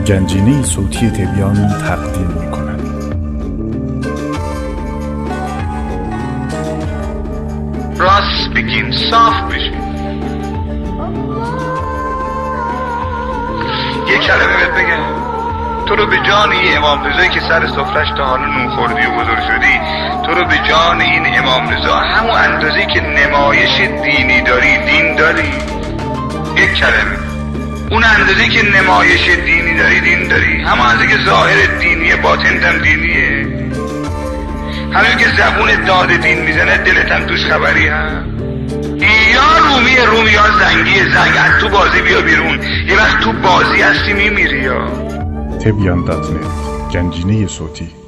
گنجینه صوتی تبیان تقدیم می‌کند. راست بگین، صاف بشین. یه کلمه بهت بگم، تو رو به جان این امام رضایی که سر سفرش تا حالا نون خوردی و بزرگ شدی، تو رو به جان این امام رضا همون اندازه‌ای که نمایش دینی داری، دین داری. یک کلمه، اون اندازه‌ای که نمایش دینی داری، دین داری. همون اندازه‌ای که ظاهر دینیه، باطن هم دینیه. همین که زبون داد دین میزنه، دلت هم توش خبری هم. یا رومی یا زنگی زنگ، از تو بازی بیا بیرون. یه وقت تو بازی هستی میمیری. یا تبیان.net گنجینه صوتی.